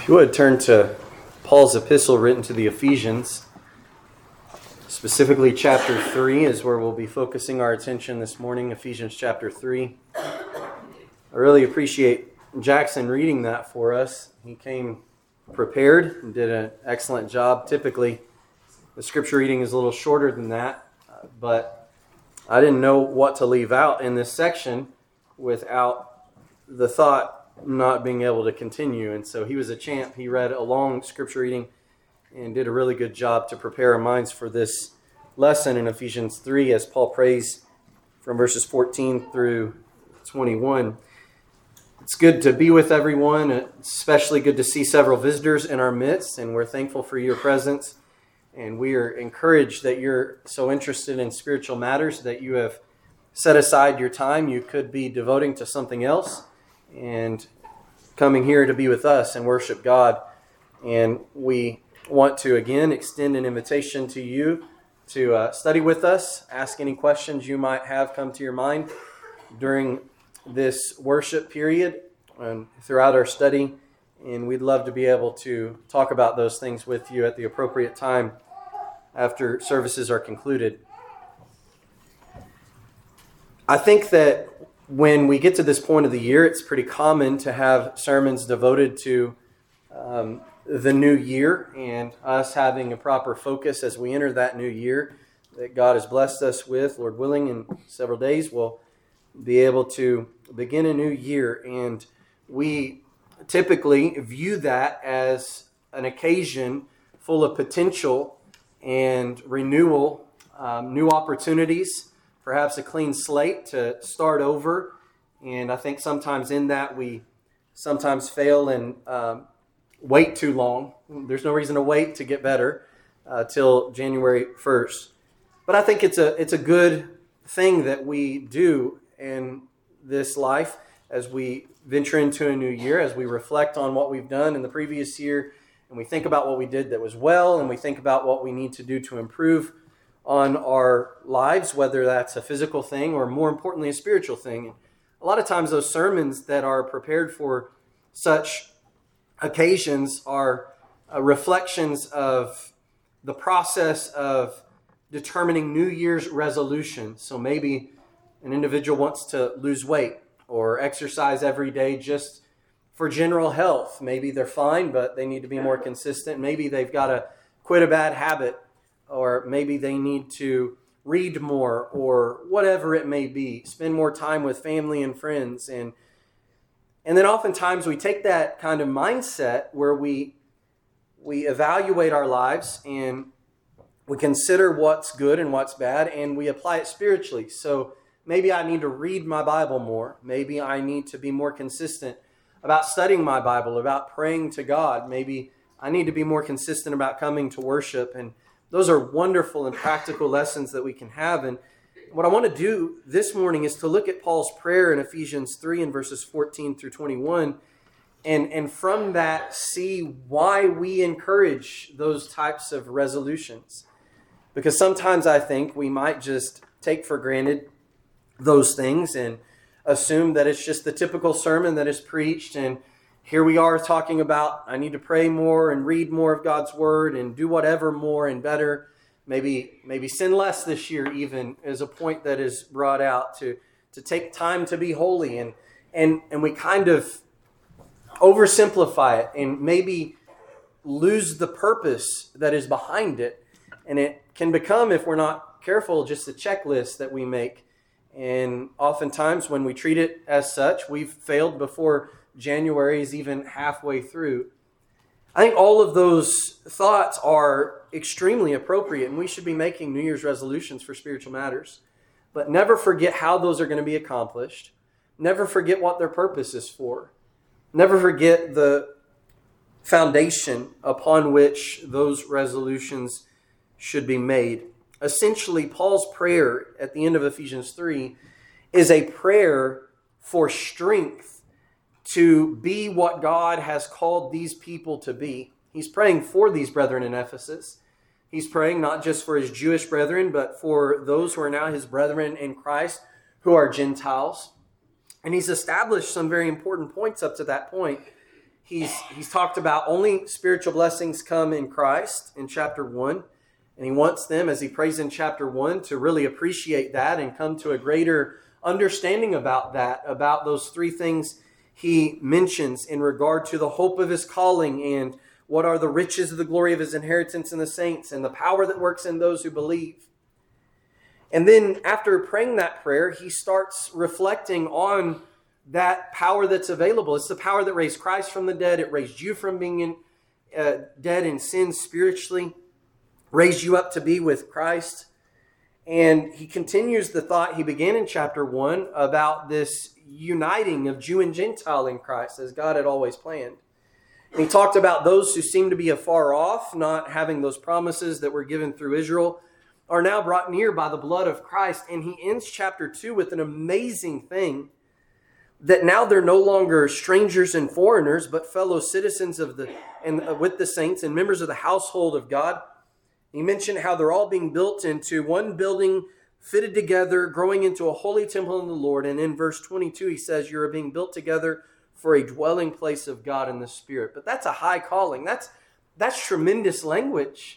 If you would turn to Paul's epistle written to the Ephesians, specifically chapter 3 is where we'll be focusing our attention this morning, Ephesians chapter 3. I really appreciate Jackson reading that for us. He came prepared and did an excellent job. Typically, the scripture reading is a little shorter than that, but I didn't know what to leave out in this section without the thought not being able to continue. And so he was a champ. He read a long scripture reading and did a really good job to prepare our minds for this lesson in Ephesians 3 as Paul prays from verses 14 through 21. It's good to be with everyone, especially good to see several visitors in our midst, and we're thankful for your presence. And we are encouraged that you're so interested in spiritual matters that you have set aside your time you could be devoting to something else and coming here to be with us and worship God. And we want to again extend an invitation to you to study with us, ask any questions you might have come to your mind during this worship period and throughout our study. And we'd love to be able to talk about those things with you at the appropriate time after services are concluded. I think that when we get to this point of the year, it's pretty common to have sermons devoted to the new year and us having a proper focus as we enter that new year that God has blessed us with. Lord willing, in several days we'll be able to begin a new year. And we typically view that as an occasion full of potential and renewal, new opportunities, perhaps a clean slate to start over. And I think sometimes in that we sometimes fail and wait too long. There's no reason to wait to get better till January 1st. But I think it's a good thing that we do in this life as we venture into a new year, as we reflect on what we've done in the previous year, and we think about what we did that was well, and we think about what we need to do to improve on our lives, whether that's a physical thing or more importantly, a spiritual thing. A lot of times those sermons that are prepared for such occasions are reflections of the process of determining New Year's resolutions. So maybe an individual wants to lose weight or exercise every day just for general health. Maybe they're fine, but they need to be more consistent. Maybe they've got to quit a bad habit, or maybe they need to read more, or whatever it may be, spend more time with family and friends. And then oftentimes we take that kind of mindset where we evaluate our lives and we consider what's good and what's bad, and we apply it spiritually. So maybe I need to read my Bible more. Maybe I need to be more consistent about studying my Bible, about praying to God. Maybe I need to be more consistent about coming to worship. And those are wonderful and practical lessons that we can have. And what I want to do this morning is to look at Paul's prayer in Ephesians 3 and verses 14 through 21. And from that, see why we encourage those types of resolutions. Because sometimes I think we might just take for granted those things and assume that it's just the typical sermon that is preached, and here we are talking about I need to pray more and read more of God's Word and do whatever more and better. Maybe sin less this year even is a point that is brought out to take time to be holy. And we kind of oversimplify it and maybe lose the purpose that is behind it. And it can become, if we're not careful, just a checklist that we make. And oftentimes when we treat it as such, we've failed before January is even halfway through. I think all of those thoughts are extremely appropriate, and we should be making New Year's resolutions for spiritual matters. But never forget how those are going to be accomplished. Never forget what their purpose is for. Never forget the foundation upon which those resolutions should be made. Essentially, Paul's prayer at the end of Ephesians 3 is a prayer for strength to be what God has called these people to be. He's praying for these brethren in Ephesus. He's praying not just for his Jewish brethren, but for those who are now his brethren in Christ, who are Gentiles. And he's established some very important points up to that point. he's talked about only spiritual blessings come in Christ in chapter 1. And he wants them, as he prays in chapter 1, to really appreciate that and come to a greater understanding about that, about those three things he mentions in regard to the hope of his calling and what are the riches of the glory of his inheritance in the saints and the power that works in those who believe. And then after praying that prayer, he starts reflecting on that power that's available. It's the power that raised Christ from the dead. It raised you from being dead in sin spiritually, raised you up to be with Christ. And he continues the thought he began in chapter 1 about this uniting of Jew and Gentile in Christ as God had always planned. And he talked about those who seem to be afar off, not having those promises that were given through Israel, are now brought near by the blood of Christ. And he ends chapter 2 with an amazing thing, that now they're no longer strangers and foreigners, but fellow citizens of with the saints and members of the household of God. He mentioned how they're all being built into one building, fitted together, growing into a holy temple in the Lord. And in verse 22, he says, you're being built together for a dwelling place of God in the Spirit. But that's a high calling. That's tremendous language.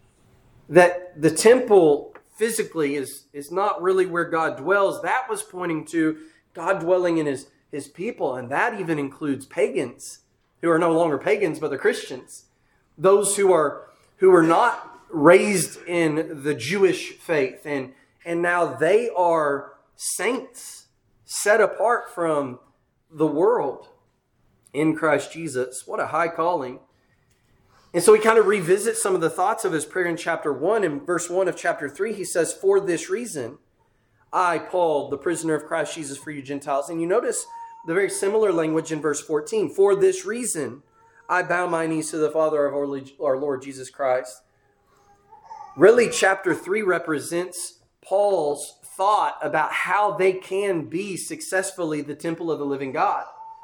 That the temple physically is not really where God dwells. That was pointing to God dwelling in his people. And that even includes pagans who are no longer pagans, but they're Christians. Those who are not raised in the Jewish faith. And now they are saints set apart from the world in Christ Jesus. What a high calling. And so he kind of revisits some of the thoughts of his prayer in chapter 1. In verse 1 of chapter 3, he says, for this reason, I, Paul, the prisoner of Christ Jesus for you Gentiles. And you notice the very similar language in verse 14. For this reason, I bow my knees to the Father of our Lord Jesus Christ. Really, chapter 3 represents Paul's thought about how they can be successfully the temple of the living God.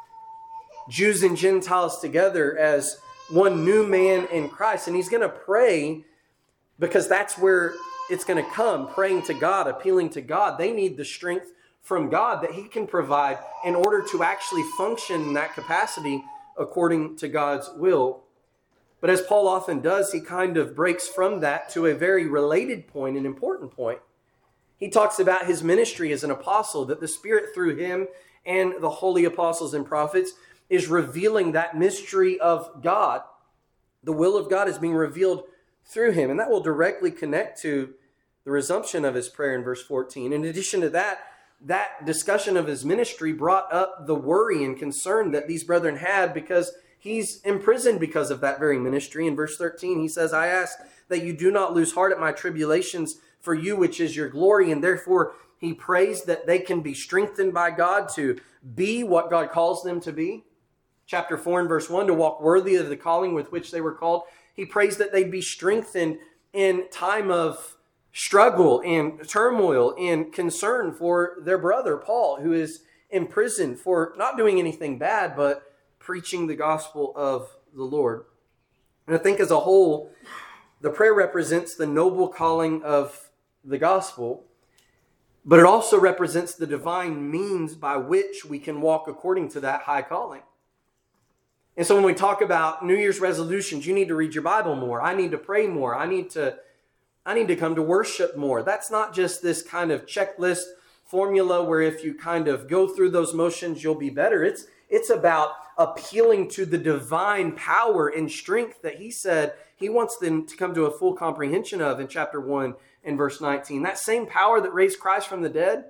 Jews and Gentiles together as one new man in Christ. And he's going to pray, because that's where it's going to come, praying to God, appealing to God. They need the strength from God that he can provide in order to actually function in that capacity according to God's will. But as Paul often does, he kind of breaks from that to a very related point, an important point. He talks about his ministry as an apostle, that the Spirit through him and the holy apostles and prophets is revealing that mystery of God. The will of God is being revealed through him. And that will directly connect to the resumption of his prayer in verse 14. In addition to that discussion of his ministry brought up the worry and concern that these brethren had, because he's imprisoned because of that very ministry. In verse 13, he says, I ask that you do not lose heart at my tribulations for you, which is your glory. And therefore, he prays that they can be strengthened by God to be what God calls them to be. Chapter 4 and verse 1, to walk worthy of the calling with which they were called. He prays that they'd be strengthened in time of struggle and turmoil and concern for their brother, Paul, who is imprisoned for not doing anything bad, but preaching the gospel of the Lord. And I think as a whole, the prayer represents the noble calling of the gospel, but it also represents the divine means by which we can walk according to that high calling. And so when we talk about New Year's resolutions, you need to read your Bible more. I need to pray more. I need to come to worship more. That's not just this kind of checklist formula where if you kind of go through those motions, you'll be better. It's about appealing to the divine power and strength that he said he wants them to come to a full comprehension of in chapter 1 and verse 19. That same power that raised Christ from the dead.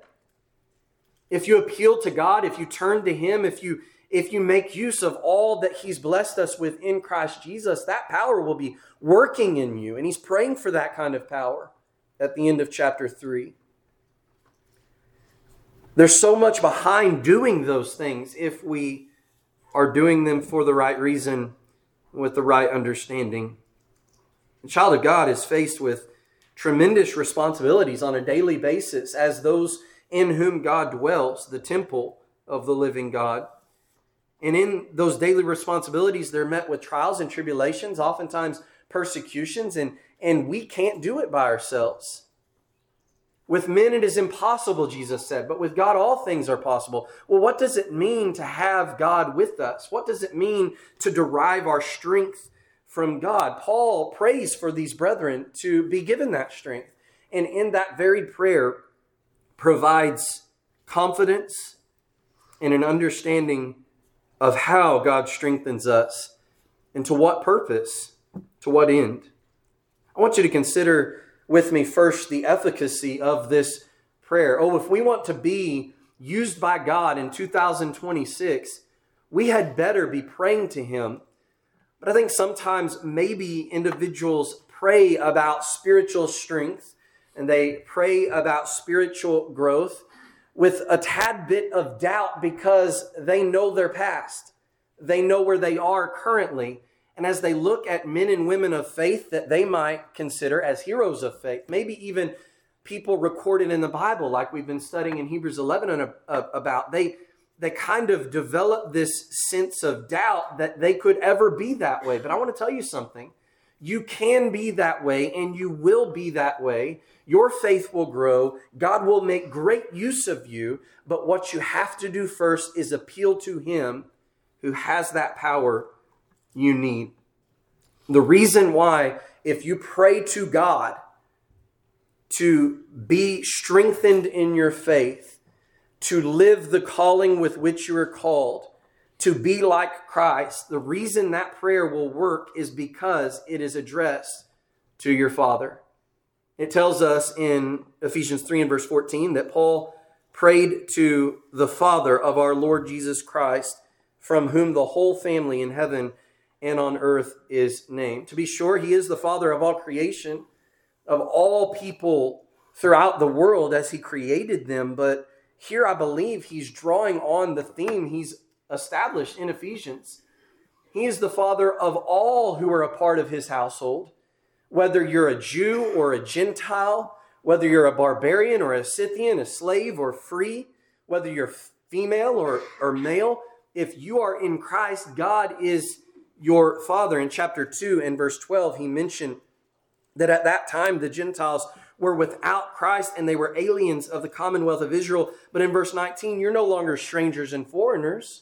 If you appeal to God, if you turn to him, if you make use of all that he's blessed us with in Christ Jesus, that power will be working in you. And he's praying for that kind of power at the end of chapter 3. There's so much behind doing those things if we are doing them for the right reason, with the right understanding. The child of God is faced with tremendous responsibilities on a daily basis as those in whom God dwells, the temple of the living God. And in those daily responsibilities, they're met with trials and tribulations, oftentimes persecutions, and we can't do it by ourselves. With men it is impossible, Jesus said, but with God all things are possible. Well, what does it mean to have God with us? What does it mean to derive our strength from God? Paul prays for these brethren to be given that strength. And in that very prayer provides confidence and an understanding of how God strengthens us and to what purpose, to what end. I want you to consider with me first the efficacy of this prayer. Oh, if we want to be used by God in 2026, we had better be praying to Him. But I think sometimes maybe individuals pray about spiritual strength and they pray about spiritual growth with a tad bit of doubt because they know their past. They know where they are currently. And as they look at men and women of faith that they might consider as heroes of faith, maybe even people recorded in the Bible like we've been studying in Hebrews 11 about, they kind of develop this sense of doubt that they could ever be that way. But I want to tell you something. You can be that way and you will be that way. Your faith will grow. God will make great use of you. But what you have to do first is appeal to Him who has that power you need. The reason why, if you pray to God to be strengthened in your faith, to live the calling with which you are called, to be like Christ, the reason that prayer will work is because it is addressed to your Father. It tells us in Ephesians 3 and verse 14 that Paul prayed to the Father of our Lord Jesus Christ, from whom the whole family in heaven and on earth is named. To be sure, He is the Father of all creation, of all people throughout the world as He created them. But here I believe He's drawing on the theme He's established in Ephesians. He is the Father of all who are a part of His household, whether you're a Jew or a Gentile, whether you're a barbarian or a Scythian, a slave or free, whether you're female or male. If you are in Christ, God is your Father. In chapter 2 and verse 12, he mentioned that at that time the Gentiles were without Christ and they were aliens of the commonwealth of Israel. But in verse 19, you're no longer strangers and foreigners,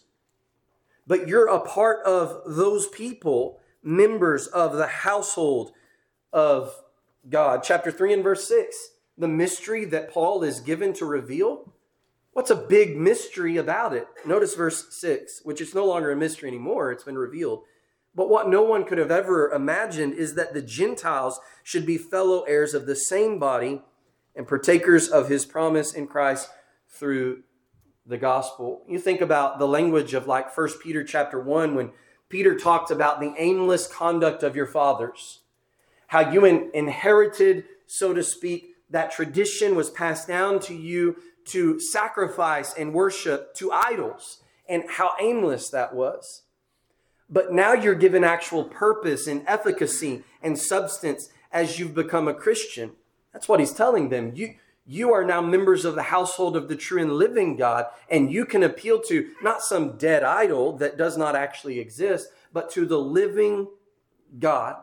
but you're a part of those people, members of the household of God. Chapter 3 and verse 6, the mystery that Paul is given to reveal. What's a big mystery about it? Notice verse 6, which is no longer a mystery anymore. It's been revealed. But what no one could have ever imagined is that the Gentiles should be fellow heirs of the same body and partakers of His promise in Christ through the gospel. You think about the language of like 1 Peter chapter 1, when Peter talked about the aimless conduct of your fathers, how you inherited, so to speak, that tradition was passed down to you to sacrifice and worship to idols, and how aimless that was. But now you're given actual purpose and efficacy and substance as you've become a Christian. That's what he's telling them. You are now members of the household of the true and living God, and you can appeal to not some dead idol that does not actually exist, but to the living God.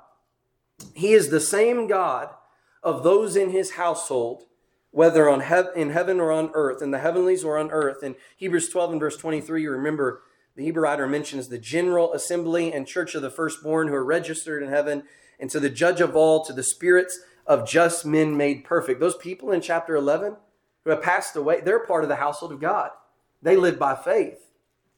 He is the same God of those in His household, whether in heaven or on earth, in the heavenlies or on earth. In Hebrews 12 and verse 23, you remember the Hebrew writer mentions the general assembly and church of the firstborn who are registered in heaven, and to the judge of all, to the spirits of just men made perfect. Those people in chapter 11 who have passed away, they're part of the household of God. They live by faith.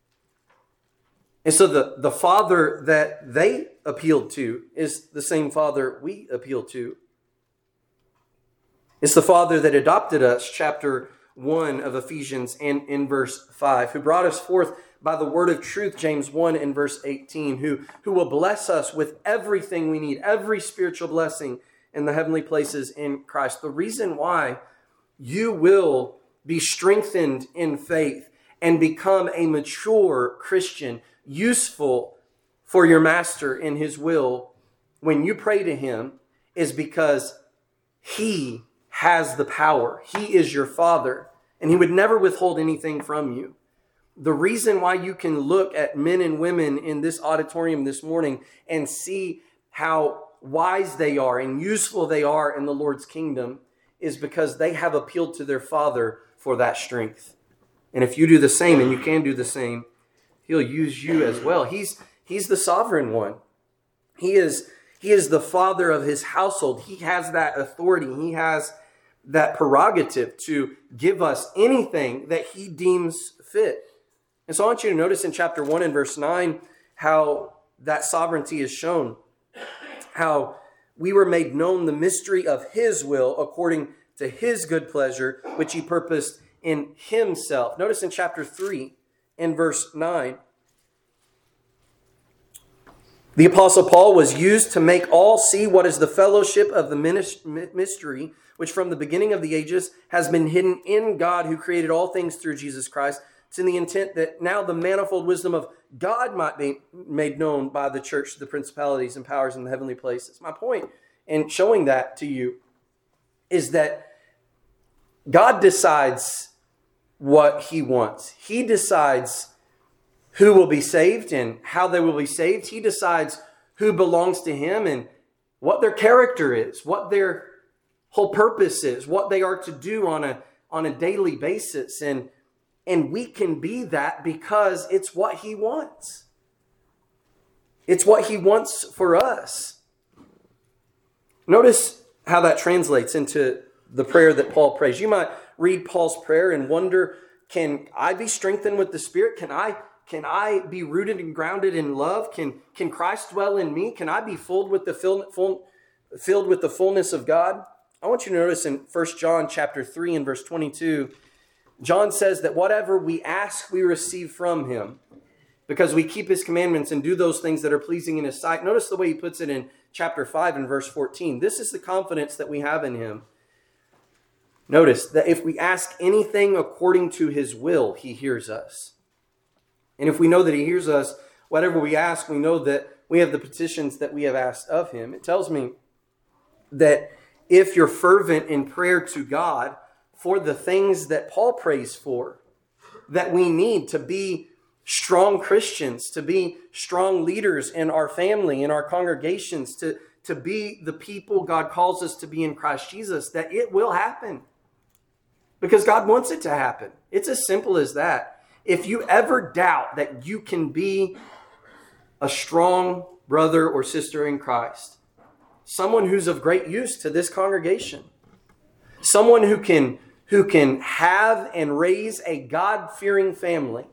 And so the Father that they appealed to is the same Father we appeal to. It's the Father that adopted us, chapter 1 of Ephesians and in verse 5, who brought us forth by the word of truth, James 1 and verse 18, who will bless us with everything we need, every spiritual blessing in the heavenly places in Christ. The reason why you will be strengthened in faith and become a mature Christian, useful for your Master in His will, when you pray to Him, is because He has the power. He is your Father, and He would never withhold anything from you. The reason why you can look at men and women in this auditorium this morning and see how wise they are and useful they are in the Lord's kingdom is because they have appealed to their Father for that strength. And if you do the same, and you can do the same, He'll use you as well. He's the sovereign one. He is the father of his household. He has that authority. He has that prerogative to give us anything that He deems fit. And so I want you to notice in chapter 1 and verse 9 how that sovereignty is shown. How we were made known the mystery of His will according to His good pleasure, which He purposed in Himself. Notice in chapter 3 and verse 9. The Apostle Paul was used to make all see what is the fellowship of the mystery, which from the beginning of the ages has been hidden in God who created all things through Jesus Christ, to the intent that now the manifold wisdom of God might be made known by the church to the principalities and powers in the heavenly places. My point in showing that to you is that God decides what He wants. He decides who will be saved and how they will be saved. He decides who belongs to Him and what their character is, what their whole purpose is, what they are to do on a daily basis. And we can be that because it's what He wants. It's what He wants for us. Notice how that translates into the prayer that Paul prays. You might read Paul's prayer and wonder, can I be strengthened with the Spirit? Can I be rooted and grounded in love? Can Christ dwell in me? Can I be filled with the fullness of God? I want you to notice in 1 John chapter 3 and verse 22, John says that whatever we ask, we receive from Him because we keep His commandments and do those things that are pleasing in His sight. Notice the way he puts it in chapter 5 and verse 14. This is the confidence that we have in Him. Notice that if we ask anything according to His will, He hears us. And if we know that He hears us, whatever we ask, we know that we have the petitions that we have asked of Him. It tells me that if you're fervent in prayer to God for the things that Paul prays for, that we need to be strong Christians, to be strong leaders in our family, in our congregations, to be the people God calls us to be in Christ Jesus, that it will happen. Because God wants it to happen. It's as simple as that. If you ever doubt that you can be a strong brother or sister in Christ, someone who's of great use to this congregation, someone who can have and raise a God-fearing family,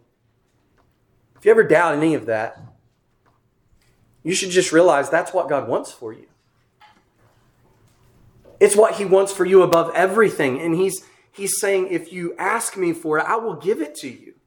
if you ever doubt any of that, you should just realize that's what God wants for you. It's what He wants for you above everything. And He's saying, if you ask me for it, I will give it to you.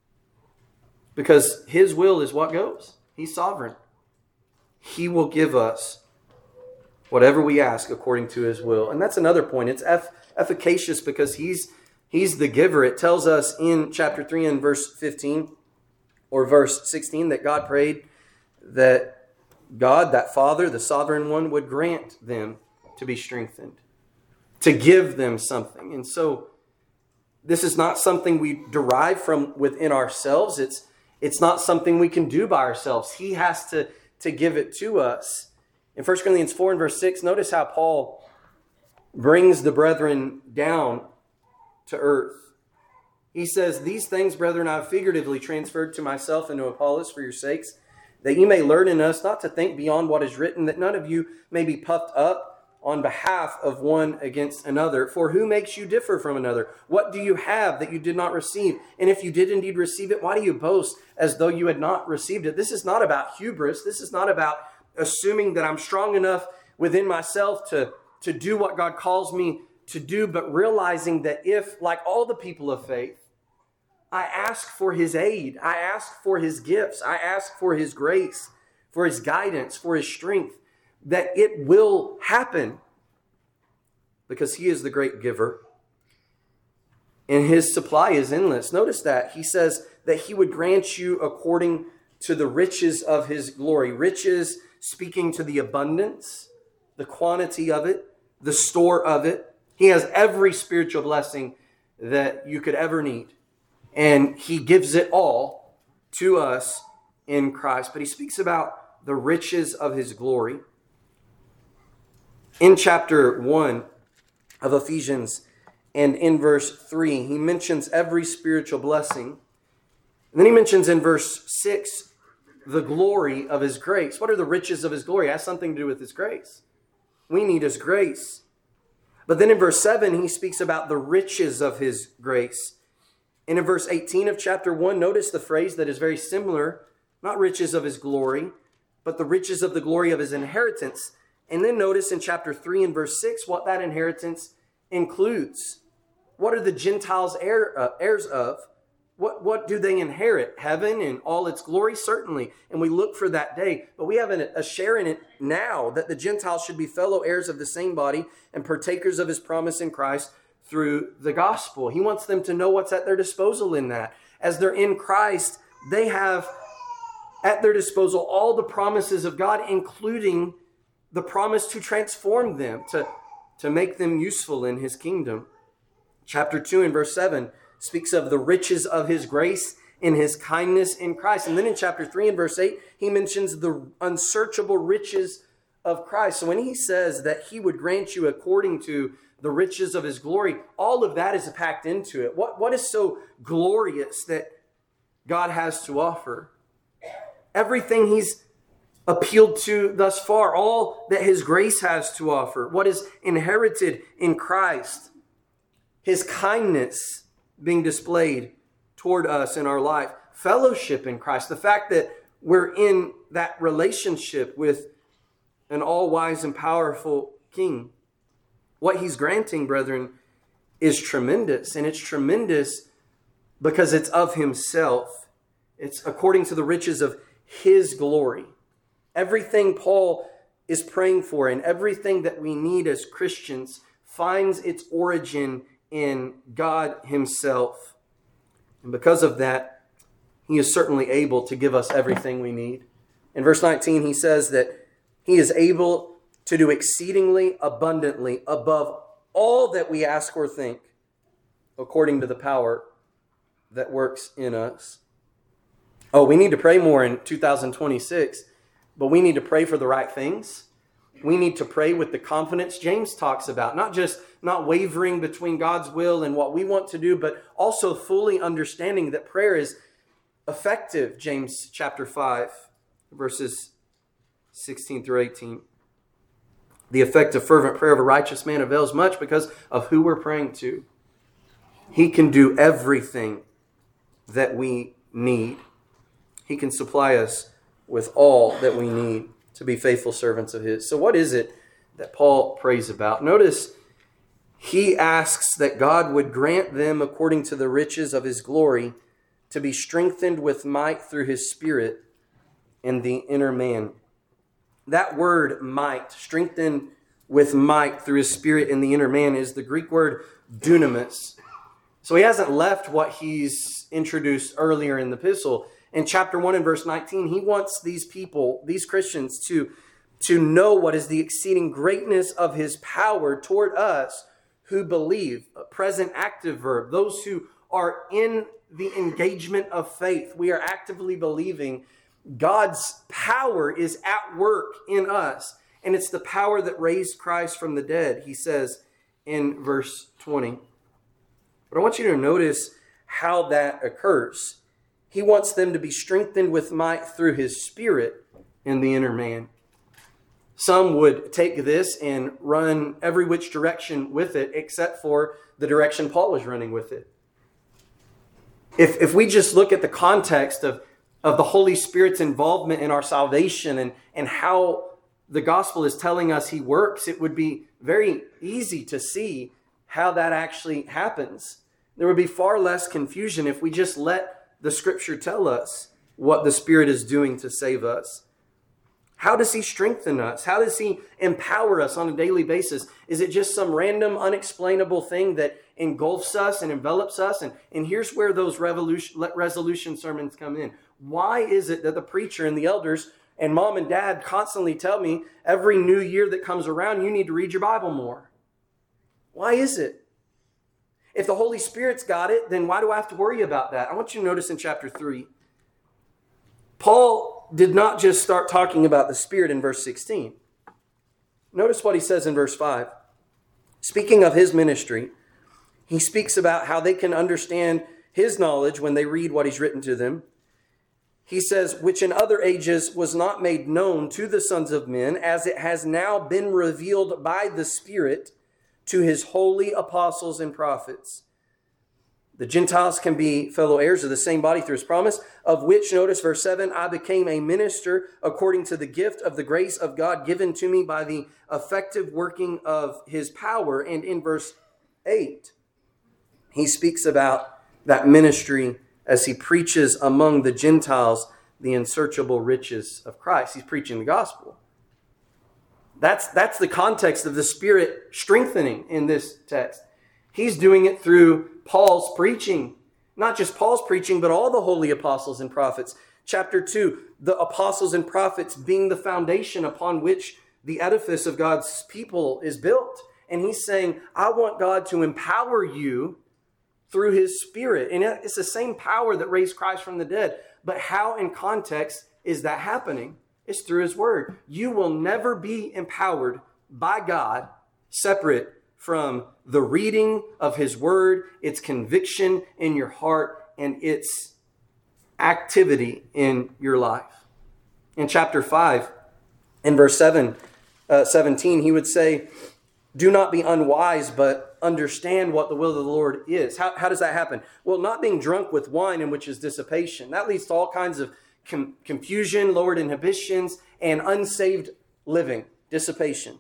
Because His will is what goes. He's sovereign. He will give us whatever we ask according to His will. And that's another point. It's efficacious because He's the giver. It tells us in chapter 3 and verse 15 or verse 16 that God prayed that God, that Father, the sovereign one, would grant them to be strengthened, to give them something. And so this is not something we derive from within ourselves. It's not something we can do by ourselves. He has to give it to us. In 1 Corinthians 4 and verse 6, notice how Paul brings the brethren down to earth. He says, "These things, brethren, I have figuratively transferred to myself and to Apollos for your sakes, that you may learn in us not to think beyond what is written, that none of you may be puffed up on behalf of one against another. For who makes you differ from another? What do you have that you did not receive? And if you did indeed receive it, why do you boast as though you had not received it?" This is not about hubris. This is not about assuming that I'm strong enough within myself to do what God calls me to do, but realizing that if, like all the people of faith, I ask for His aid, I ask for His gifts, I ask for His grace, for His guidance, for His strength, that it will happen because He is the great giver and His supply is endless. Notice that He says that He would grant you according to the riches of His glory. Riches speaking to the abundance, the quantity of it, the store of it. He has every spiritual blessing that you could ever need. And He gives it all to us in Christ. But He speaks about the riches of His glory. In chapter 1 of Ephesians. And in verse 3, he mentions every spiritual blessing. And then he mentions in verse 6, the glory of his grace. What are the riches of his glory? It has something to do with his grace. We need his grace. But then in verse 7, he speaks about the riches of his grace. And in verse 18 of chapter 1, notice the phrase that is very similar, not riches of his glory, but the riches of the glory of his inheritance. And then notice in chapter 3 and verse 6 what that inheritance includes. What are the Gentiles heirs of? What do they inherit? Heaven and all its glory? Certainly. And we look for that day. But we have a share in it now, that the Gentiles should be fellow heirs of the same body and partakers of his promise in Christ through the gospel. He wants them to know what's at their disposal in that. As they're in Christ, they have at their disposal all the promises of God, including the promise to transform them, to make them useful in his kingdom. Chapter 2 and verse 7 speaks of the riches of his grace in his kindness in Christ. And then in chapter 3 and verse 8, he mentions the unsearchable riches of Christ. So when he says that he would grant you according to the riches of his glory, all of that is packed into it. What is so glorious that God has to offer? Everything he's appealed to thus far, all that his grace has to offer, what is inherited in Christ, his kindness being displayed toward us in our life, fellowship in Christ, the fact that we're in that relationship with an all-wise and powerful King. What he's granting, brethren, is tremendous, and it's tremendous because it's of himself. It's according to the riches of his glory. Everything Paul is praying for and everything that we need as Christians finds its origin in God himself. And because of that, he is certainly able to give us everything we need. In verse 19, he says that he is able to do exceedingly abundantly above all that we ask or think, according to the power that works in us. Oh, we need to pray more in 2026, but we need to pray for the right things. We need to pray with the confidence James talks about, not wavering between God's will and what we want to do, but also fully understanding that prayer is effective. James chapter 5, verses 16 through 18. The effective fervent prayer of a righteous man avails much because of who we're praying to. He can do everything that we need. He can supply us with all that we need to be faithful servants of his. So what is it that Paul prays about? Notice he asks that God would grant them, according to the riches of his glory, to be strengthened with might through his Spirit in the inner man. That word might, strengthened with might through his Spirit in the inner man, is the Greek word dunamis. So he hasn't left what he's introduced earlier in the epistle. In chapter 1 and verse 19, he wants these people, these Christians, to know what is the exceeding greatness of his power toward us who believe. A present active verb. Those who are in the engagement of faith. We are actively believing God's power is at work in us. And it's the power that raised Christ from the dead, he says in verse 20. But I want you to notice how that occurs. He wants them to be strengthened with might through his Spirit in the inner man. Some would take this and run every which direction with it, except for the direction Paul is running with it. If we just look at the context of the Holy Spirit's involvement in our salvation and how the gospel is telling us he works, it would be very easy to see how that actually happens. There would be far less confusion if we just let the Scripture tell us what the Spirit is doing to save us. How does he strengthen us? How does he empower us on a daily basis? Is it just some random, unexplainable thing that engulfs us and envelops us? And here's where those resolution sermons come in. Why is it that the preacher and the elders and mom and dad constantly tell me every new year that comes around, you need to read your Bible more? Why is it? If the Holy Spirit's got it, then why do I have to worry about that? I want you to notice in chapter 3, Paul did not just start talking about the Spirit in verse 16. Notice what he says in verse 5. Speaking of his ministry, he speaks about how they can understand his knowledge when they read what he's written to them. He says, which in other ages was not made known to the sons of men, as it has now been revealed by the Spirit to his holy apostles and prophets. The Gentiles can be fellow heirs of the same body through his promise, of which, notice verse 7, I became a minister according to the gift of the grace of God given to me by the effective working of his power. And in verse 8, he speaks about that ministry as he preaches among the Gentiles the unsearchable riches of Christ. He's preaching the gospel. That's the context of the Spirit strengthening in this text. He's doing it through Paul's preaching. Not just Paul's preaching, but all the holy apostles and prophets. Chapter 2, the apostles and prophets being the foundation upon which the edifice of God's people is built. And he's saying, I want God to empower you through his Spirit. And it's the same power that raised Christ from the dead. But how in context is that happening? It's through his word. You will never be empowered by God separate from the reading of his word, its conviction in your heart, and its activity in your life. In chapter 5, in verse 17, he would say, do not be unwise, but understand what the will of the Lord is. How does that happen? Well, not being drunk with wine, in which is dissipation. That leads to all kinds of confusion, lowered inhibitions, and unsaved living, dissipation.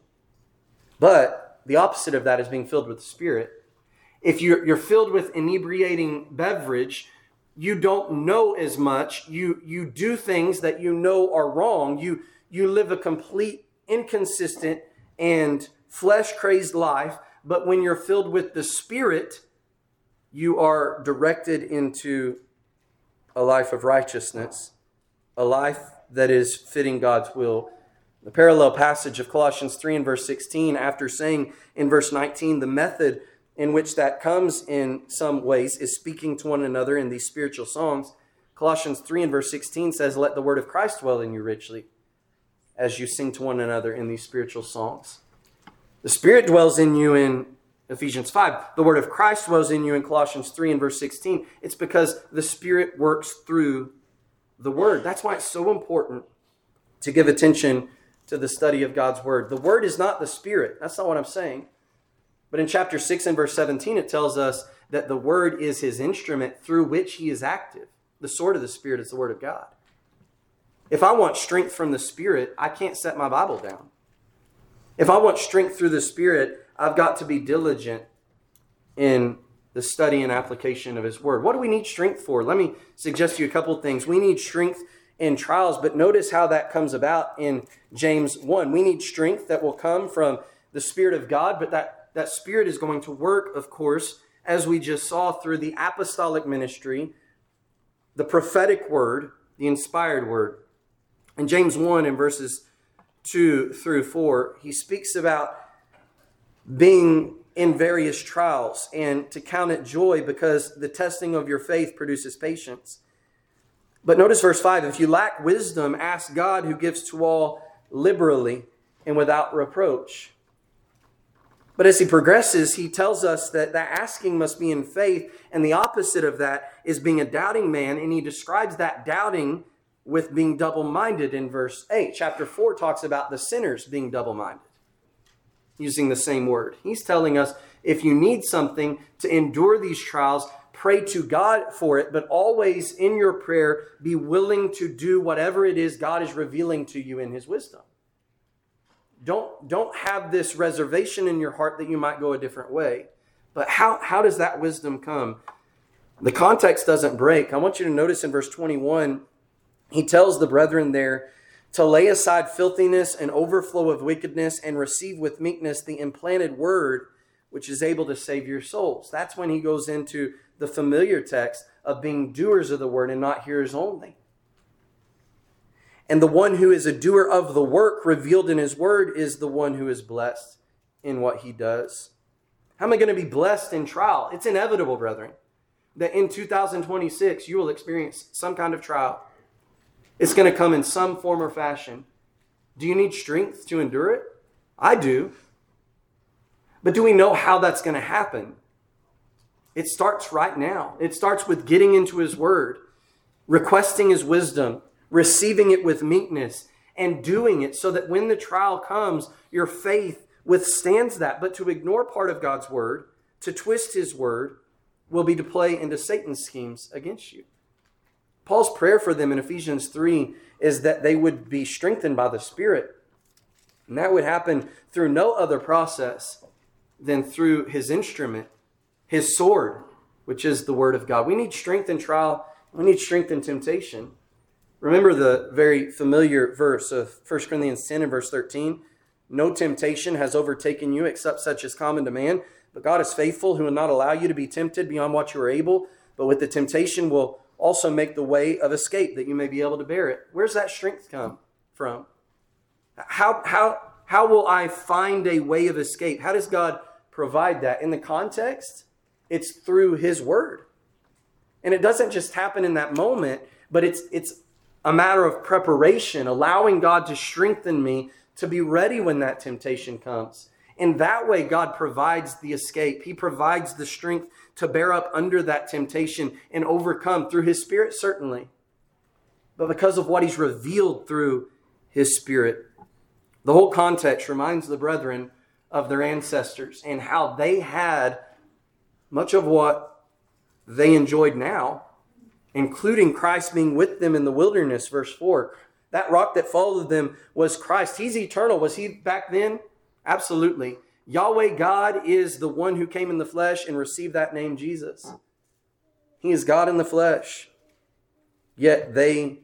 But the opposite of that is being filled with the Spirit. If you're filled with inebriating beverage, you don't know as much. You do things that you know are wrong. You live a complete, inconsistent, and flesh-crazed life. But when you're filled with the Spirit, you are directed into a life of righteousness, a life that is fitting God's will. The parallel passage of Colossians 3 and verse 16, after saying in verse 19, the method in which that comes in some ways is speaking to one another in these spiritual songs. Colossians 3 and verse 16 says, let the word of Christ dwell in you richly as you sing to one another in these spiritual songs. The Spirit dwells in you in Ephesians 5. The word of Christ dwells in you in Colossians 3 and verse 16. It's because the Spirit works through the word. That's why it's so important to give attention to the study of God's word. The word is not the Spirit. That's not what I'm saying. But in chapter 6 and verse 17, it tells us that the word is his instrument through which he is active. The sword of the Spirit is the word of God. If I want strength from the Spirit, I can't set my Bible down. If I want strength through the Spirit, I've got to be diligent in the study and application of his word. What do we need strength for? Let me suggest to you a couple of things. We need strength in trials, but notice how that comes about in James 1. We need strength that will come from the Spirit of God, but that Spirit is going to work, of course, as we just saw through the apostolic ministry, the prophetic word, the inspired word. In James 1 in verses 2 through 4, he speaks about being in various trials and to count it joy because the testing of your faith produces patience. But notice verse 5, if you lack wisdom, ask God who gives to all liberally and without reproach. But as he progresses, he tells us that asking must be in faith, and the opposite of that is being a doubting man, and he describes that doubting with being double-minded in verse 8. Chapter 4 talks about the sinners being double-minded, using the same word. He's telling us if you need something to endure these trials, pray to God for it, but always in your prayer, be willing to do whatever it is God is revealing to you in his wisdom. Don't have this reservation in your heart that you might go a different way. But how does that wisdom come? The context doesn't break. I want you to notice in verse 21, he tells the brethren there to lay aside filthiness and overflow of wickedness and receive with meekness the implanted word, which is able to save your souls. That's when he goes into the familiar text of being doers of the word and not hearers only. And the one who is a doer of the work revealed in his word is the one who is blessed in what he does. How am I going to be blessed in trial? It's inevitable, brethren, that in 2026 you will experience some kind of trial. It's going to come in some form or fashion. Do you need strength to endure it? I do. But do we know how that's going to happen? It starts right now. It starts with getting into His Word, requesting His wisdom, receiving it with meekness, and doing it so that when the trial comes, your faith withstands that. But to ignore part of God's Word, to twist His Word, will be to play into Satan's schemes against you. Paul's prayer for them in Ephesians 3 is that they would be strengthened by the Spirit. And that would happen through no other process than through His instrument, His sword, which is the Word of God. We need strength in trial. We need strength in temptation. Remember the very familiar verse of 1 Corinthians 10 and verse 13. No temptation has overtaken you except such as common to man. But God is faithful, who will not allow you to be tempted beyond what you are able, but with the temptation will also make the way of escape that you may be able to bear it. Where's that strength come from? How will I find a way of escape? How does God provide that? In the context, it's through His Word. And it doesn't just happen in that moment, but it's a matter of preparation, allowing God to strengthen me to be ready when that temptation comes. In that way, God provides the escape. He provides the strength to bear up under that temptation and overcome through His Spirit, certainly. But because of what He's revealed through His Spirit. The whole context reminds the brethren of their ancestors and how they had much of what they enjoyed now, including Christ being with them in the wilderness, verse 4. That rock that followed them was Christ. He's eternal. Was He back then? Absolutely. Yahweh God is the one who came in the flesh and received that name Jesus. He is God in the flesh. Yet they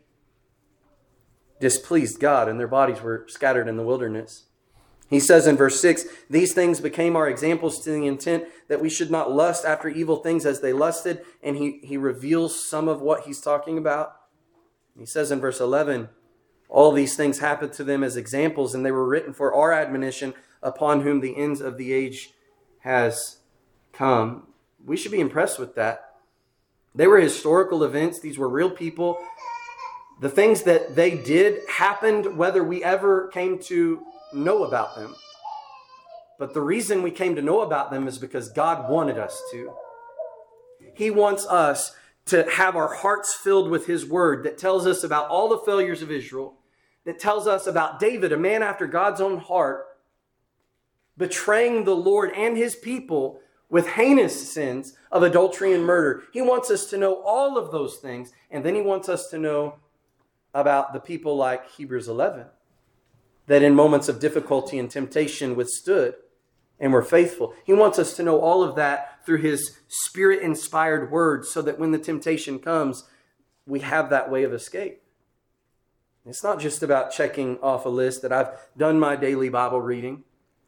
displeased God and their bodies were scattered in the wilderness. He says in verse 6, these things became our examples to the intent that we should not lust after evil things as they lusted. And he reveals some of what he's talking about. He says in verse 11, all these things happened to them as examples, and they were written for our admonition, upon whom the ends of the age has come. We should be impressed with that. They were historical events. These were real people. The things that they did happened whether we ever came to know about them. But the reason we came to know about them is because God wanted us to. He wants us to have our hearts filled with His Word that tells us about all the failures of Israel, that tells us about David, a man after God's own heart, betraying the Lord and His people with heinous sins of adultery and murder. He wants us to know all of those things, and then He wants us to know about the people like Hebrews 11, that in moments of difficulty and temptation withstood and were faithful. He wants us to know all of that through His Spirit-inspired Word, so that when the temptation comes, we have that way of escape. It's not just about checking off a list that I've done my daily Bible reading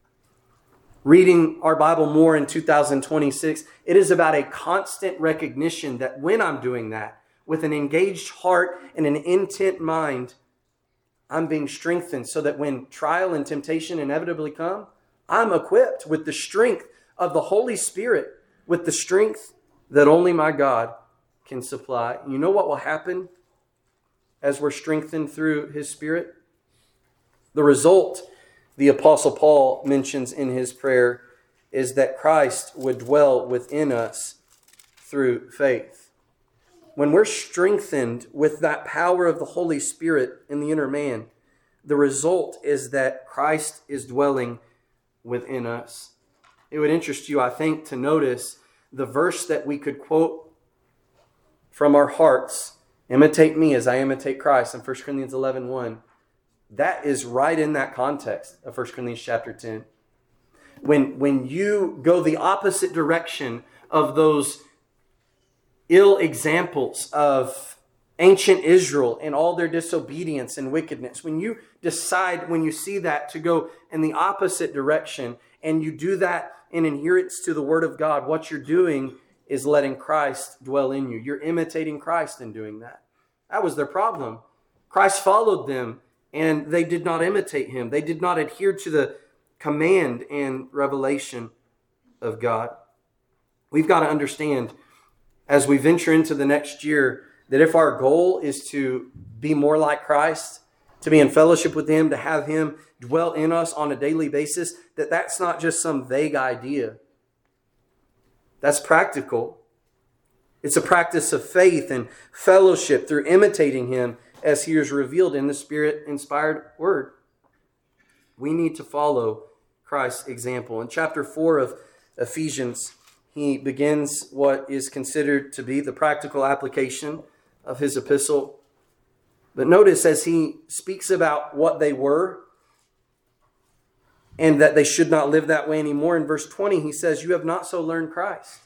our Bible more in 2026. It is about a constant recognition that when I'm doing that, with an engaged heart and an intent mind, I'm being strengthened so that when trial and temptation inevitably come, I'm equipped with the strength of the Holy Spirit, with the strength that only my God can supply. You know what will happen as we're strengthened through His Spirit? The result, the Apostle Paul mentions in his prayer, is that Christ would dwell within us through faith. When we're strengthened with that power of the Holy Spirit in the inner man, the result is that Christ is dwelling within us. It would interest you, I think, to notice the verse that we could quote from our hearts, imitate me as I imitate Christ, in 1 Corinthians 11:1. That is right in that context of 1 Corinthians chapter 10. When you go the opposite direction of those ill examples of ancient Israel and all their disobedience and wickedness, when you decide, when you see that, to go in the opposite direction, and you do that in adherence to the Word of God, what you're doing is letting Christ dwell in you. You're imitating Christ in doing that. That was their problem. Christ followed them, and they did not imitate Him. They did not adhere to the command and revelation of God. We've got to understand, as we venture into the next year, that if our goal is to be more like Christ, to be in fellowship with Him, to have Him dwell in us on a daily basis, that's not just some vague idea. That's practical. It's a practice of faith and fellowship through imitating Him as He is revealed in the Spirit-inspired Word. We need to follow Christ's example. In chapter 4 of Ephesians, he begins what is considered to be the practical application of his epistle. But notice as he speaks about what they were and that they should not live that way anymore, in verse 20 he says, "You have not so learned Christ."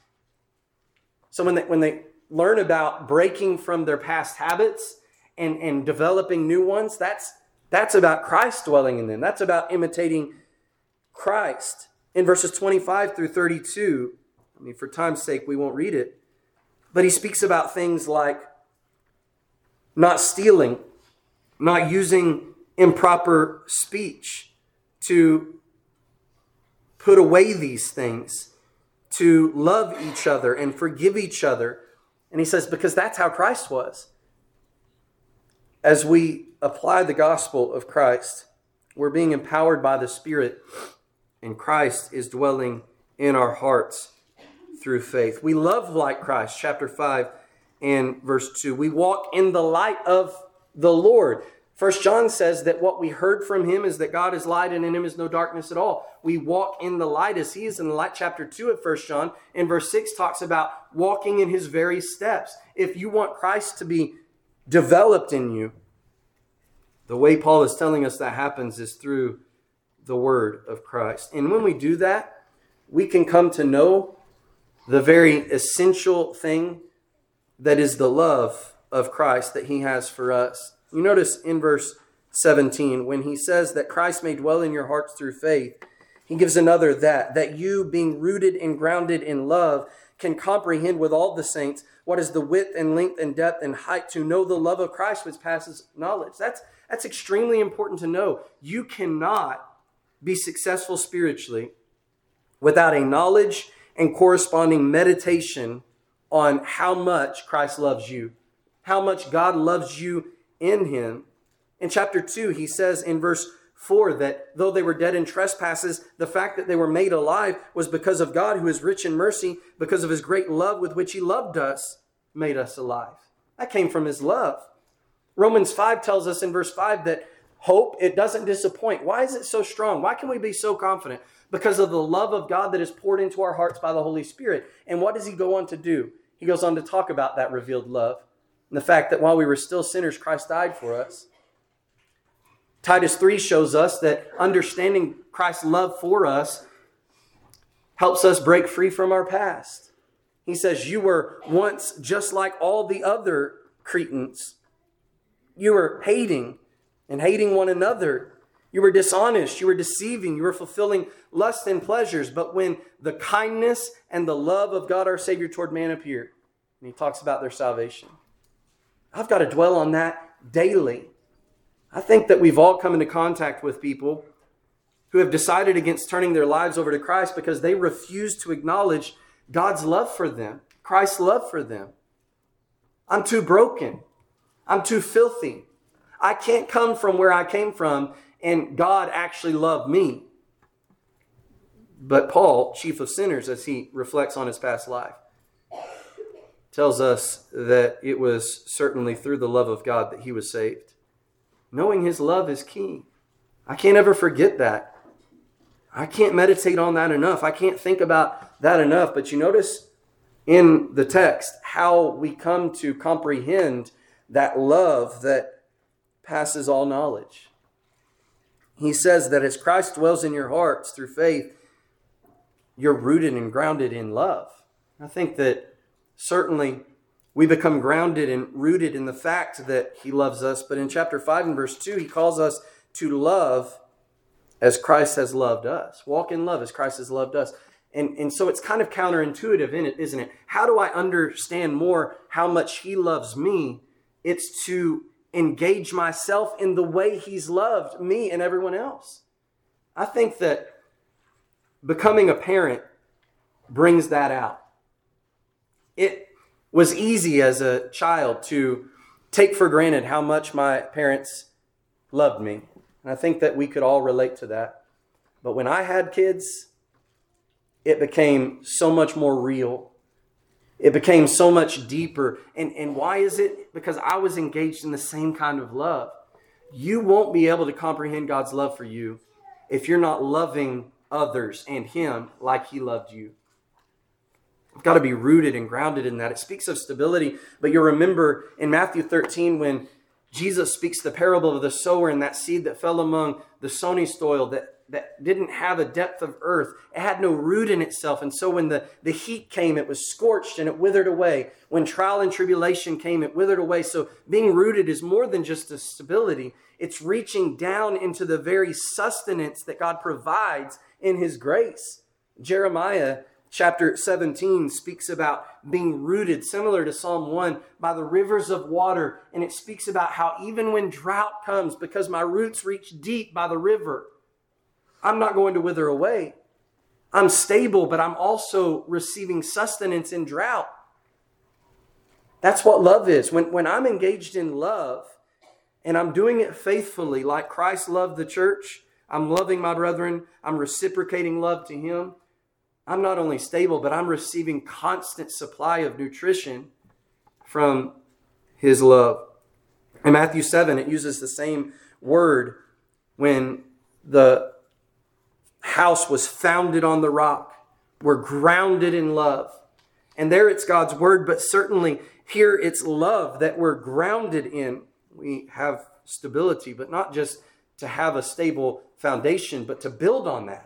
So when they learn about breaking from their past habits and developing new ones, that's about Christ dwelling in them. That's about imitating Christ. In verses 25 through 32, for time's sake, we won't read it, but he speaks about things like not stealing, not using improper speech, to put away these things, to love each other and forgive each other. And he says, because that's how Christ was. As we apply the gospel of Christ, we're being empowered by the Spirit, and Christ is dwelling in our hearts through faith. We love like Christ, chapter 5 and verse 2. We walk in the light of the Lord. 1 John says that what we heard from Him is that God is light and in Him is no darkness at all. We walk in the light as He is in the light. Chapter 2 of 1 John in verse 6 talks about walking in His very steps. If you want Christ to be developed in you, the way Paul is telling us that happens is through the Word of Christ. And when we do that, we can come to know the very essential thing that is the love of Christ that He has for us. You notice in verse 17, when he says that Christ may dwell in your hearts through faith, he gives another that you, being rooted and grounded in love, can comprehend with all the saints what is the width and length and depth and height, to know the love of Christ which passes knowledge. That's extremely important to know. You cannot be successful spiritually without a knowledge and corresponding meditation on how much Christ loves you, how much God loves you in Him. In chapter 2, he says in verse 4 that though they were dead in trespasses, the fact that they were made alive was because of God, who is rich in mercy, because of His great love with which He loved us, made us alive. That came from His love. Romans 5 tells us in verse 5 that hope, it doesn't disappoint. Why is it so strong? Why can we be so confident? Because of the love of God that is poured into our hearts by the Holy Spirit. And what does he go on to do? He goes on to talk about that revealed love and the fact that while we were still sinners, Christ died for us. Titus 3 shows us that understanding Christ's love for us helps us break free from our past. He says, you were once just like all the other Cretans. You were hating one another. You were dishonest. You were deceiving. You were fulfilling lust and pleasures. But when the kindness and the love of God our Savior toward man appeared, and he talks about their salvation, I've got to dwell on that daily. I think that we've all come into contact with people who have decided against turning their lives over to Christ because they refuse to acknowledge God's love for them, Christ's love for them. I'm too broken. I'm too filthy. I can't come from where I came from, and God actually loved me. But Paul, chief of sinners, as he reflects on his past life, tells us that it was certainly through the love of God that he was saved. Knowing His love is key. I can't ever forget that. I can't meditate on that enough. I can't think about that enough. But you notice in the text how we come to comprehend that love that passes all knowledge. He says that as Christ dwells in your hearts through faith, you're rooted and grounded in love. I think that certainly we become grounded and rooted in the fact that He loves us. But in chapter 5 and verse 2, he calls us to love as Christ has loved us. Walk in love as Christ has loved us. And so it's kind of counterintuitive in it, isn't it? How do I understand more how much He loves me? It's to engage myself in the way He's loved me and everyone else. I think that becoming a parent brings that out. It was easy as a child to take for granted how much my parents loved me. And I think that we could all relate to that. But when I had kids, it became so much more real. It became so much deeper. And why is it? Because I was engaged in the same kind of love. You won't be able to comprehend God's love for you if you're not loving others and Him like He loved you. You've got to be rooted and grounded in that. It speaks of stability, but you'll remember in Matthew 13 when Jesus speaks the parable of the sower and that seed that fell among the stony soil that didn't have a depth of earth. It had no root in itself. And so when the heat came, it was scorched and it withered away. When trial and tribulation came, it withered away. So being rooted is more than just a stability. It's reaching down into the very sustenance that God provides in His grace. Jeremiah chapter 17 speaks about being rooted, similar to Psalm 1, by the rivers of water. And it speaks about how even when drought comes, because my roots reach deep by the river, I'm not going to wither away. I'm stable, but I'm also receiving sustenance in drought. That's what love is. When I'm engaged in love and I'm doing it faithfully, like Christ loved the church, I'm loving my brethren, I'm reciprocating love to Him, I'm not only stable, but I'm receiving constant supply of nutrition from His love. In Matthew 7, it uses the same word when the house was founded on the rock. We're grounded in love. And there it's God's word, but certainly here it's love that we're grounded in. We have stability, but not just to have a stable foundation, but to build on that.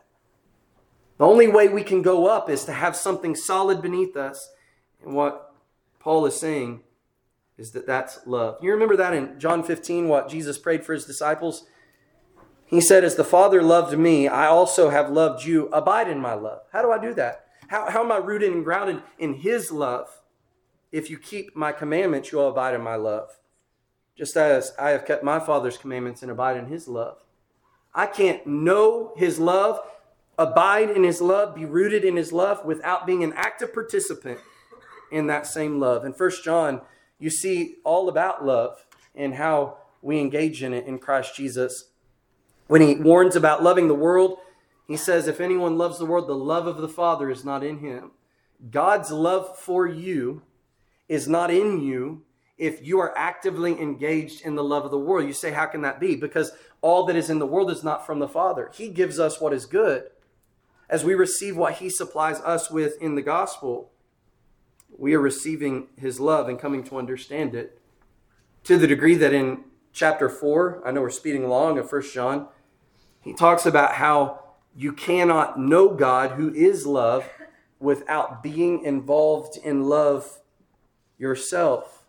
The only way we can go up is to have something solid beneath us. And what Paul is saying is that that's love. You remember that in John 15, what Jesus prayed for His disciples? He said, as the Father loved me, I also have loved you. Abide in my love. How do I do that? How am I rooted and grounded in His love? If you keep my commandments, you'll abide in my love. Just as I have kept my Father's commandments and abide in His love. I can't know His love, abide in His love, be rooted in His love without being an active participant in that same love. In 1 John, you see all about love and how we engage in it in Christ Jesus. When he warns about loving the world, he says, if anyone loves the world, the love of the Father is not in him. God's love for you is not in you if you are actively engaged in the love of the world. You say, how can that be? Because all that is in the world is not from the Father. He gives us what is good. As we receive what He supplies us with in the gospel, we are receiving His love and coming to understand it. To the degree that in chapter 4, I know we're speeding along of 1 John, he talks about how you cannot know God, who is love, without being involved in love yourself.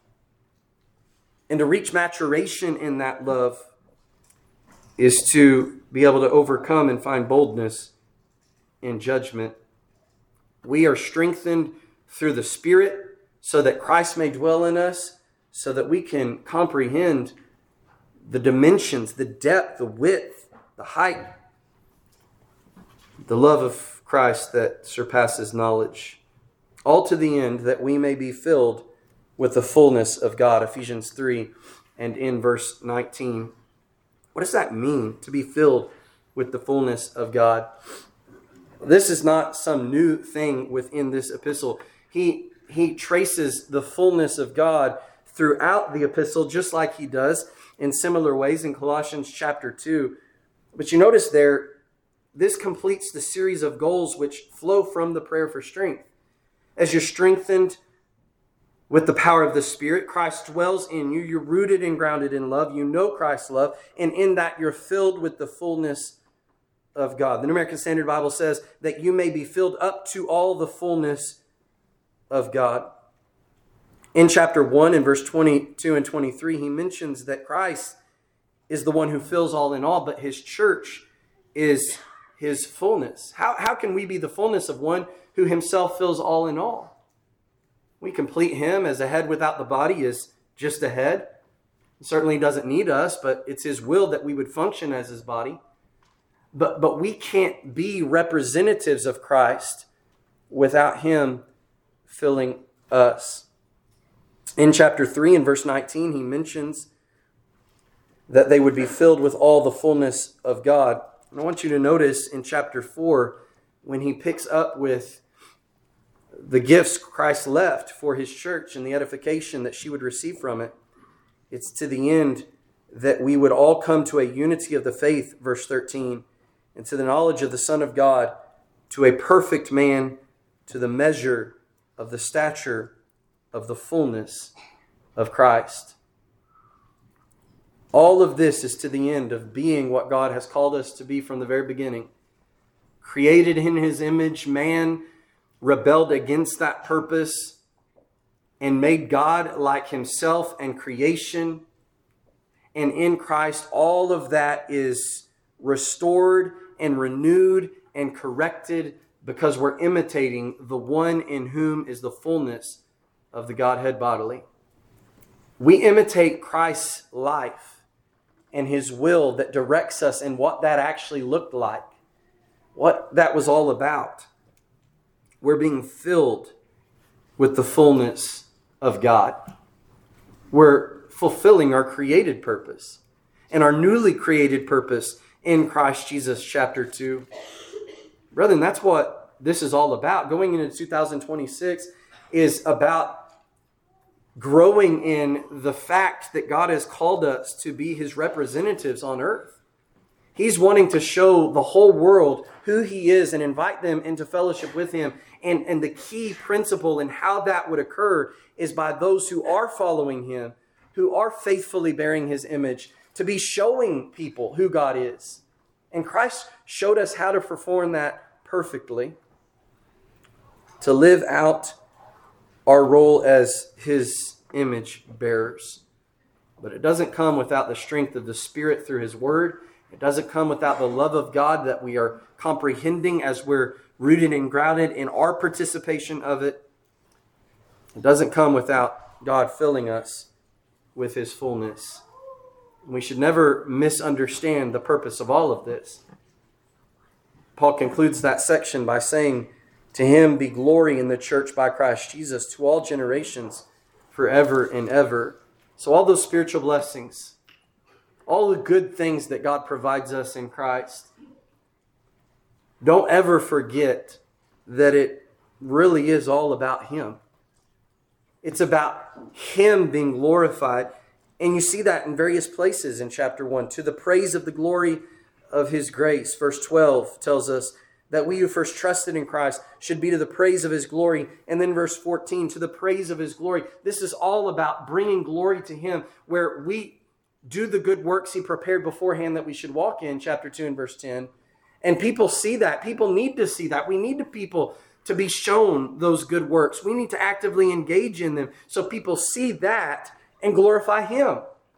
And to reach maturation in that love is to be able to overcome and find boldness in judgment. We are strengthened through the Spirit so that Christ may dwell in us, so that we can comprehend the dimensions, the depth, the width, the height, the love of Christ that surpasses knowledge, all to the end that we may be filled with the fullness of God. Ephesians 3 and in verse 19. What does that mean, to be filled with the fullness of God? This is not some new thing within this epistle. He traces the fullness of God throughout the epistle, just like he does in similar ways in Colossians chapter 2. But you notice there, this completes the series of goals which flow from the prayer for strength. As you're strengthened with the power of the Spirit, Christ dwells in you. You're rooted and grounded in love. You know Christ's love. And in that, you're filled with the fullness of God. The New American Standard Bible says that you may be filled up to all the fullness of God. In chapter 1 and verse 22 and 23, he mentions that Christ is the one who fills all in all, but His church is His fullness. How can we be the fullness of one who Himself fills all in all? We complete Him as a head without the body is just a head. He certainly doesn't need us, but it's His will that we would function as His body. But we can't be representatives of Christ without Him filling us. In chapter 3 and verse 19, he mentions that they would be filled with all the fullness of God. And I want you to notice in chapter 4, when he picks up with the gifts Christ left for his church and the edification that she would receive from it, it's to the end that we would all come to a unity of the faith, verse 13, and to the knowledge of the Son of God, to a perfect man, to the measure of the stature of the fullness of Christ. All of this is to the end of being what God has called us to be from the very beginning. Created in his image, man rebelled against that purpose and made God like himself and creation. And in Christ, all of that is restored and renewed and corrected because we're imitating the one in whom is the fullness of the Godhead bodily. We imitate Christ's life and his will that directs us in what that actually looked like, what that was all about. We're being filled with the fullness of God. We're fulfilling our created purpose and our newly created purpose in Christ Jesus, chapter 2. Brethren, that's what this is all about. Going into 2026 is about growing in the fact that God has called us to be his representatives on earth. He's wanting to show the whole world who he is and invite them into fellowship with him. And the key principle in how that would occur is by those who are following him, who are faithfully bearing his image, to be showing people who God is. And Christ showed us how to perform that perfectly, to live out our role as his image bearers. But it doesn't come without the strength of the Spirit through his word. It doesn't come without the love of God that we are comprehending as we're rooted and grounded in our participation of it. It doesn't come without God filling us with his fullness. We should never misunderstand the purpose of all of this. Paul concludes that section by saying, "To him be glory in the church by Christ Jesus to all generations, forever and ever." So all those spiritual blessings, all the good things that God provides us in Christ, don't ever forget that it really is all about him. It's about him being glorified. And you see that in various places in chapter 1. To the praise of the glory of his grace. Verse 12 tells us that we who first trusted in Christ should be to the praise of his glory. And then verse 14, to the praise of his glory. This is all about bringing glory to him, where we do the good works he prepared beforehand that we should walk in, chapter 2 and verse 10. And people see that. People need to see that. We need people to be shown those good works. We need to actively engage in them so people see that and glorify him.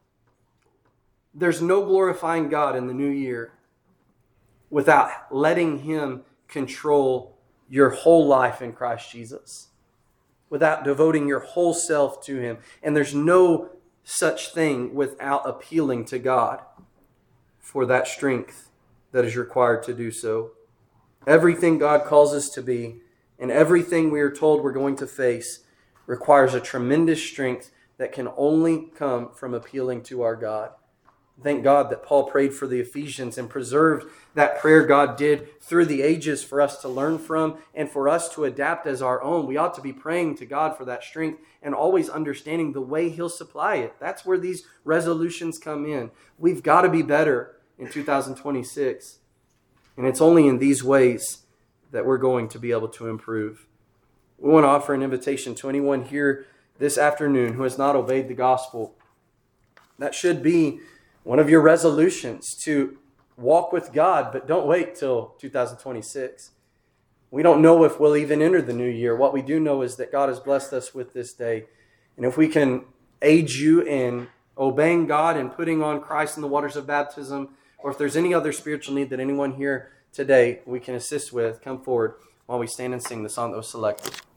There's no glorifying God in the new year without letting him control your whole life in Christ Jesus, without devoting your whole self to him. And there's no such thing without appealing to God for that strength that is required to do so. Everything God calls us to be and everything we are told we're going to face requires a tremendous strength that can only come from appealing to our God. Thank God that Paul prayed for the Ephesians and preserved that prayer God did through the ages for us to learn from and for us to adapt as our own. We ought to be praying to God for that strength and always understanding the way he'll supply it. That's where these resolutions come in. We've got to be better in 2026. And it's only in these ways that we're going to be able to improve. We want to offer an invitation to anyone here this afternoon who has not obeyed the gospel. That should be one of your resolutions, to walk with God, but don't wait till 2026. We don't know if we'll even enter the new year. What we do know is that God has blessed us with this day. And if we can aid you in obeying God and putting on Christ in the waters of baptism, or if there's any other spiritual need that anyone here today we can assist with, come forward while we stand and sing the song that was selected.